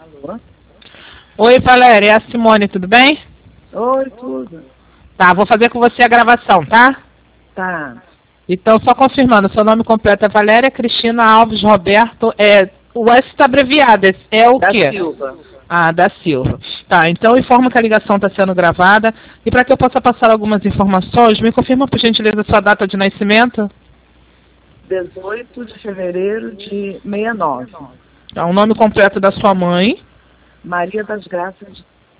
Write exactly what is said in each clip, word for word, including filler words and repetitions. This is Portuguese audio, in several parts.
Alô? Oi, Valéria, é a Simone, tudo bem? Oi, tudo. Tá, vou fazer com você a gravação, tá? Tá. Então, só confirmando, seu nome completo é Valéria Cristina Alves Roberto, é, o S está abreviado, é o Da quê? Silva. Ah, da Silva. Tá, então informo que a ligação está sendo gravada, e para que eu possa passar algumas informações, me confirma, por gentileza, sua data de nascimento? dezoito de fevereiro de sessenta e nove. Tá, o nome completo da sua mãe, Maria das Graças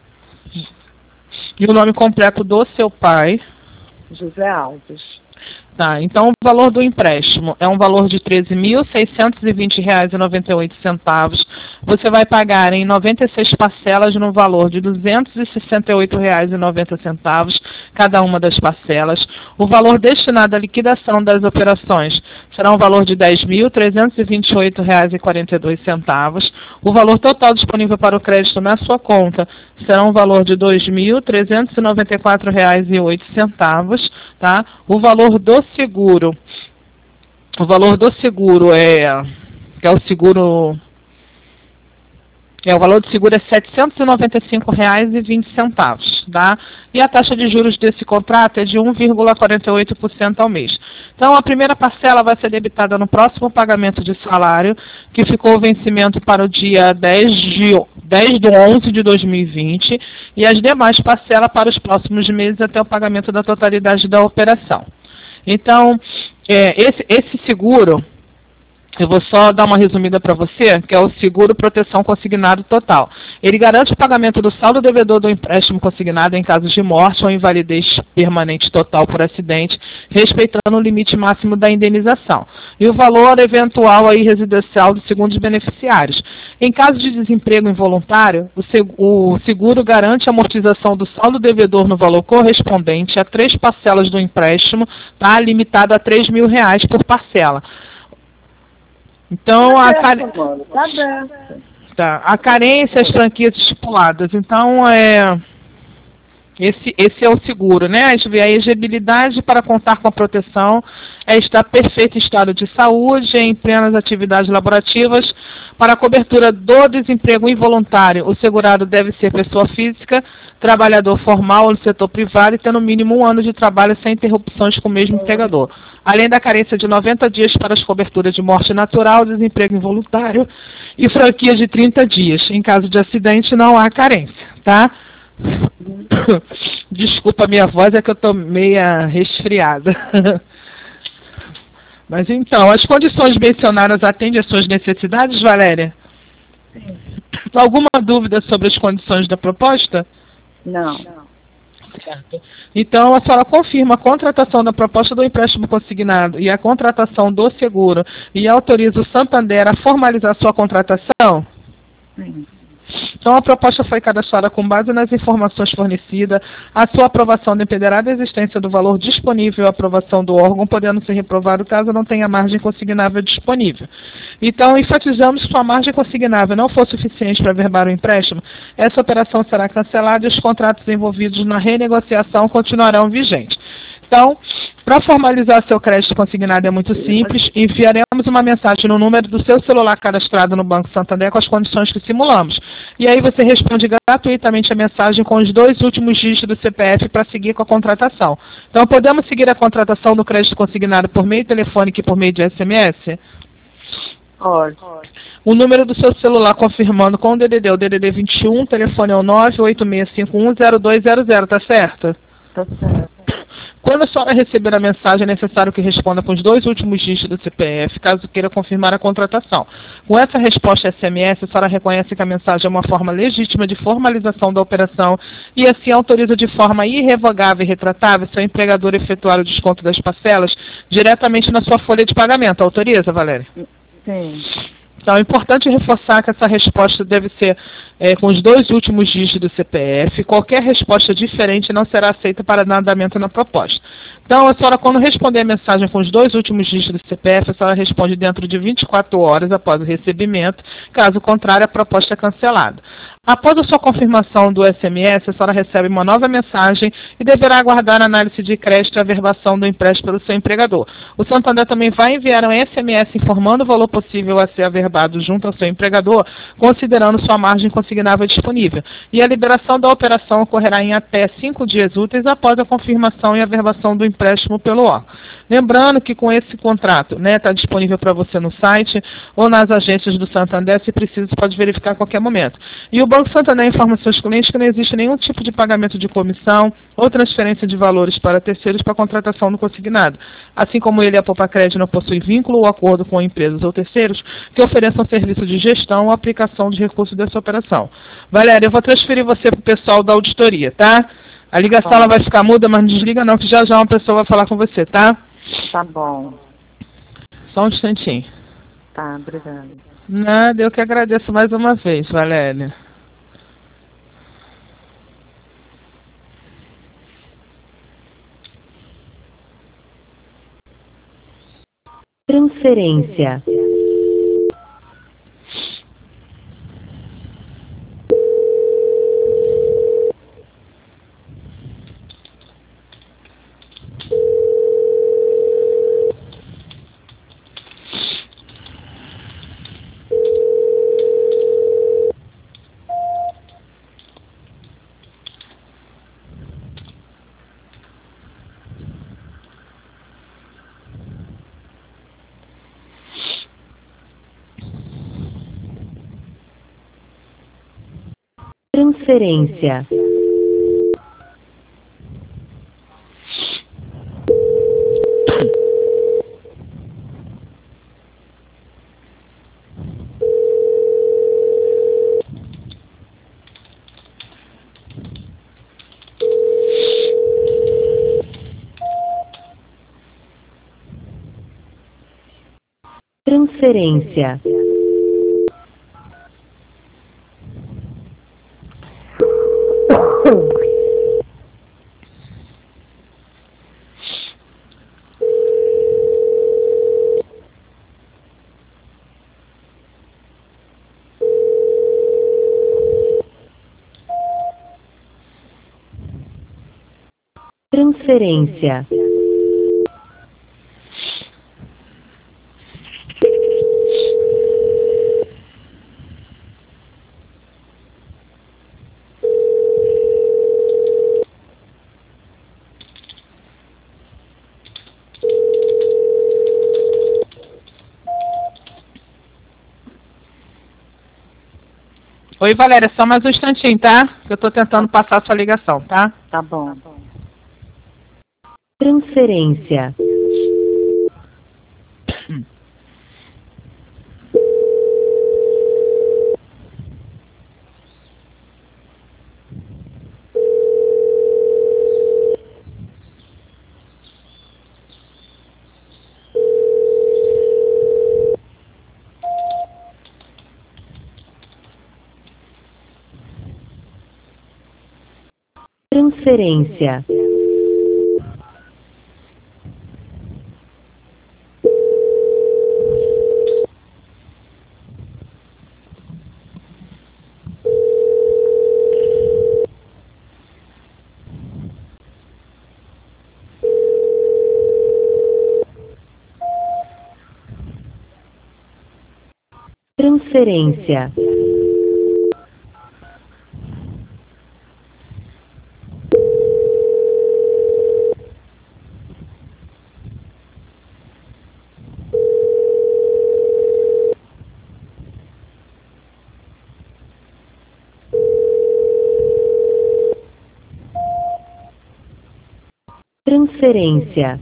e o nome completo do seu pai. José Alves. Tá, então o valor do empréstimo é um valor de treze mil seiscentos e vinte reais e noventa e oito centavos. Você vai pagar em noventa e seis parcelas no valor de duzentos e sessenta e oito reais e noventa centavos cada uma das parcelas. O valor destinado à liquidação das operações será um valor de dez mil trezentos e vinte e oito reais e quarenta e dois centavos. O valor total disponível para o crédito na sua conta será um valor de dois mil trezentos e noventa e quatro reais e oito centavos, tá? O valor do seguro, o valor do seguro é, que é o seguro, é o valor do seguro é setecentos e noventa e cinco reais e vinte centavos, tá? E a taxa de juros desse contrato é de um vírgula quarenta e oito por cento ao mês. Então, a primeira parcela vai ser debitada no próximo pagamento de salário, que ficou o vencimento para o dia dez de onze de dois mil e vinte, e as demais parcelas para os próximos meses até o pagamento da totalidade da operação. Então, é, esse, esse seguro, eu vou só dar uma resumida para você, que é o seguro proteção consignado total. Ele garante o pagamento do saldo devedor do empréstimo consignado em caso de morte ou invalidez permanente total por acidente, respeitando o limite máximo da indenização. E o valor eventual aí residencial dos segundos beneficiários. Em caso de desemprego involuntário, o seguro garante a amortização do saldo devedor no valor correspondente a três parcelas do empréstimo, tá? Limitado a três mil reais por parcela. Então, Tá a, aberto, car... mano. Tá aberto. tá. A carência e as franquias estipuladas. Então, é... esse, esse é o seguro, né? A elegibilidade para contar com a proteção é estar perfeito estado de saúde, em plenas atividades laborativas. Para a cobertura do desemprego involuntário, o segurado deve ser pessoa física, trabalhador formal ou no setor privado e ter no mínimo um ano de trabalho sem interrupções com o mesmo empregador. Além da carência de noventa dias para as coberturas de morte natural, desemprego involuntário e franquia de trinta dias. Em caso de acidente, não há carência, tá? Desculpa a minha voz, é que eu estou meia resfriada. Mas então, as condições mencionadas atendem às suas necessidades, Valéria? Sim. Alguma dúvida sobre as condições da proposta? Não. Certo. Então, a senhora confirma a contratação da proposta do empréstimo consignado e a contratação do seguro e autoriza o Santander a formalizar sua contratação? Sim. Então, a proposta foi cadastrada com base nas informações fornecidas. A sua aprovação dependerá da existência do valor disponível e a aprovação do órgão, podendo ser reprovado caso não tenha margem consignável disponível. Então, enfatizamos que se a margem consignável não for suficiente para averbar o empréstimo, essa operação será cancelada e os contratos envolvidos na renegociação continuarão vigentes. Então, para formalizar seu crédito consignado é muito simples. Enviaremos uma mensagem no número do seu celular cadastrado no Banco Santander com as condições que simulamos. E aí você responde gratuitamente a mensagem com os dois últimos dígitos do C P F para seguir com a contratação. Então, podemos seguir a contratação do crédito consignado por meio telefônico e por meio de S M S? Pode. O número do seu celular confirmando com o D D D, o D D D vinte e um, telefone é o nove oito seis cinco um zero dois zero zero, tá certo? Tá certo. Quando a senhora receber a mensagem, é necessário que responda com os dois últimos dígitos do C P F, caso queira confirmar a contratação. Com essa resposta S M S, a senhora reconhece que a mensagem é uma forma legítima de formalização da operação e assim autoriza de forma irrevogável e retratável seu empregador efetuar o desconto das parcelas diretamente na sua folha de pagamento. Autoriza, Valéria? Sim. Então, é importante reforçar que essa resposta deve ser é, com os dois últimos dígitos do C P F. Qualquer resposta diferente não será aceita para andamento na proposta. Então, a senhora, quando responder a mensagem com os dois últimos dígitos do C P F, a senhora responde dentro de vinte e quatro horas após o recebimento. Caso contrário, a proposta é cancelada. Após a sua confirmação do S M S, a senhora recebe uma nova mensagem e deverá aguardar a análise de crédito e a averbação do empréstimo pelo seu empregador. O Santander também vai enviar um S M S informando o valor possível a ser averbado reservado junto ao seu empregador, considerando sua margem consignável disponível. E a liberação da operação ocorrerá em até cinco dias úteis após a confirmação e averbação do empréstimo pelo órgão. Lembrando que com esse contrato, né, está disponível para você no site ou nas agências do Santander, se precisa, você pode verificar a qualquer momento. E o Banco Santander informa seus clientes que não existe nenhum tipo de pagamento de comissão ou transferência de valores para terceiros para contratação no consignado. Assim como ele, a Popacred, não possui vínculo ou acordo com empresas ou terceiros que ofereçam serviço de gestão ou aplicação de recursos dessa operação. Valéria, eu vou transferir você para o pessoal da auditoria, tá? A ligação Bom. ela vai ficar muda, mas não desliga não, que já já uma pessoa vai falar com você, tá? Tá bom. Só um instantinho. Tá, obrigada. Nada, eu que agradeço mais uma vez, Valéria. Transferência. Transferência. Transferência. Transferência. Oi, Valéria, só mais um instantinho, tá? Que eu estou tentando passar a sua ligação, tá? Tá bom. Transferência. Transferência. Transferência. Transferência.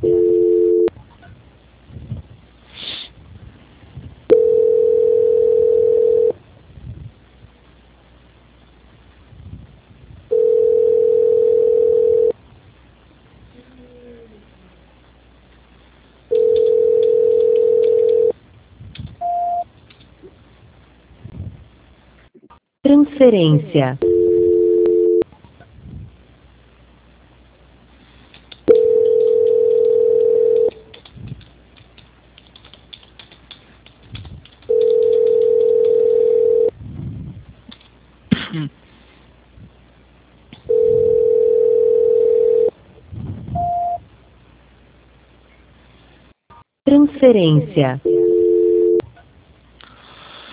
Transferência. Transferência.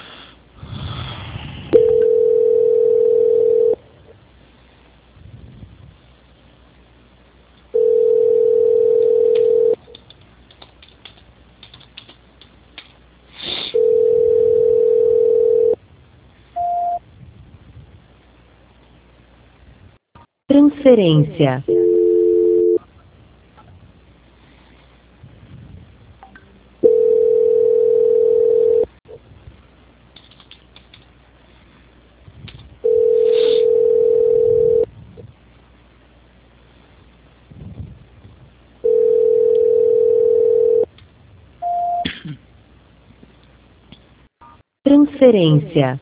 Transferência. Transferência.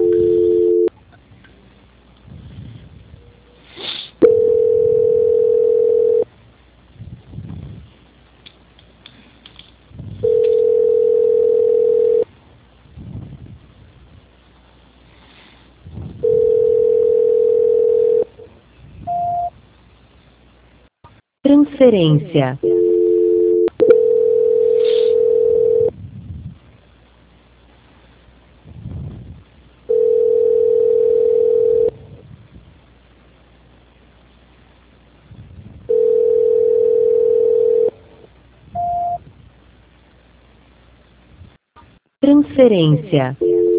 Transferência. Transferência.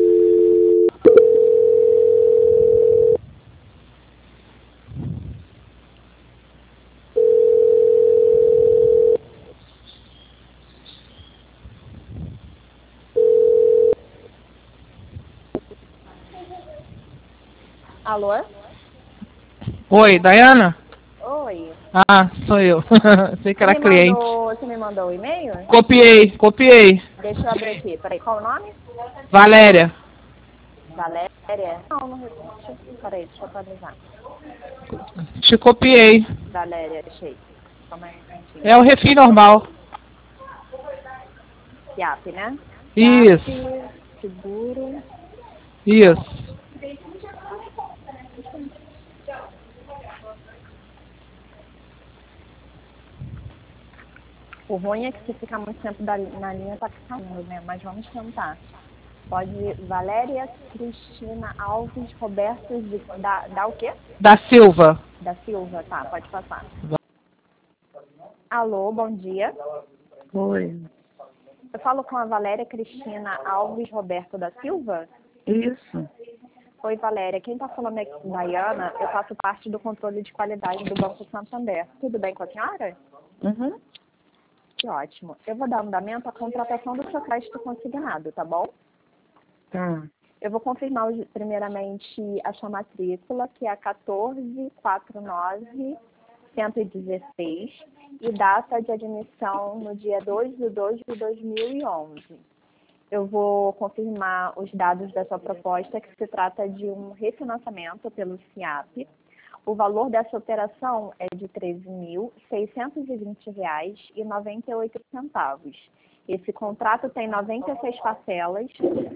Alô? Oi, Dayana? Oi. Ah, sou eu. Sei que Você era me cliente. mandou, você me mandou o e-mail? Copiei, copiei. Deixa eu abrir aqui. Peraí, qual o nome? Valéria. Valéria? Não, não deixa, peraí, deixa eu atualizar. Te copiei. Valéria, achei. Calma aí um minutinho. É o refil normal. S I A P, né? Isso, S I A P, seguro. isso. O ruim é que se ficar muito tempo da- na linha tá caindo, né? Mas vamos tentar. Pode. Valéria Cristina Alves Roberto de, da, da o quê? Da Silva. Da Silva, tá, pode passar. Alô, bom dia. Oi. Eu falo com a Valéria Cristina Alves Roberto da Silva? Isso. Oi, Valéria. Quem está falando é Dayana. Eu faço parte do controle de qualidade do Banco Santander. Tudo bem com a senhora? Uhum. Que ótimo. Eu vou dar andamento à contratação do seu crédito consignado, tá bom? Tá. Eu vou confirmar hoje, primeiramente a sua matrícula, que é a quatorze quarenta e nove cento e dezesseis, e data de admissão no dia dois de dois de dois mil e onze. Eu vou confirmar os dados da sua proposta, que se trata de um refinanciamento pelo S I A P. O valor dessa operação é de treze mil seiscentos e vinte reais e noventa e oito centavos. Esse contrato tem noventa e seis parcelas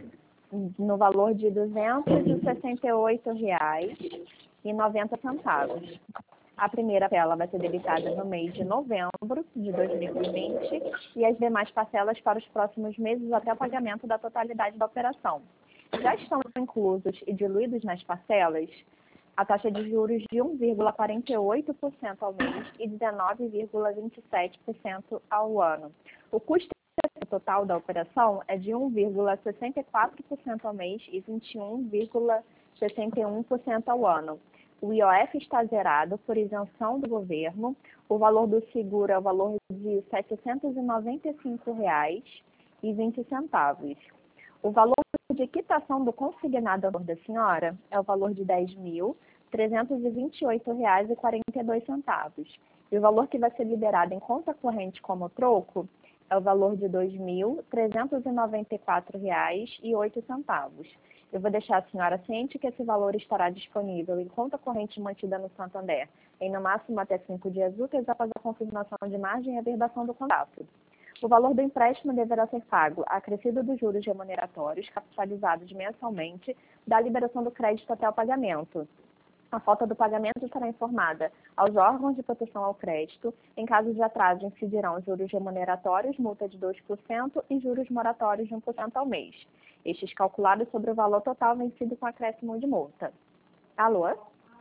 no valor de duzentos e sessenta e oito reais e noventa centavos. A primeira parcela vai ser debitada no mês de novembro de dois mil e vinte e as demais parcelas para os próximos meses até o pagamento da totalidade da operação. Já estão inclusos e diluídos nas parcelas a taxa de juros de um vírgula quarenta e oito por cento ao mês e dezenove vírgula vinte e sete por cento ao ano. O custo total da operação é de um vírgula sessenta e quatro por cento ao mês e vinte e um vírgula sessenta e um por cento ao ano. O I O F está zerado por isenção do governo. O valor do seguro é o valor de setecentos e noventa e cinco reais e vinte centavos. O valor de quitação do consignado da senhora é o valor de dez mil trezentos e vinte e oito reais e quarenta e dois centavos. E o valor que vai ser liberado em conta corrente como troco é o valor de dois mil trezentos e noventa e quatro reais e oito centavos. Eu vou deixar a senhora ciente que esse valor estará disponível em conta corrente mantida no Santander em no máximo até cinco dias úteis após a confirmação de margem e a verbação do contrato. O valor do empréstimo deverá ser pago acrescido dos juros remuneratórios capitalizados mensalmente da liberação do crédito até o pagamento. A falta do pagamento estará informada aos órgãos de proteção ao crédito. Em caso de atraso, incidirão juros remuneratórios, multa de dois por cento e juros moratórios de um por cento ao mês. Estes calculados sobre o valor total vencido com acréscimo de multa. Alô?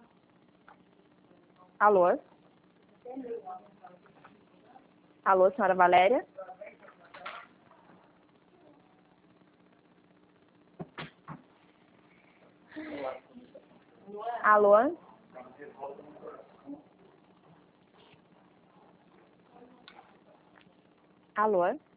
Alô? Alô, senhora Valéria? Alô? Alô?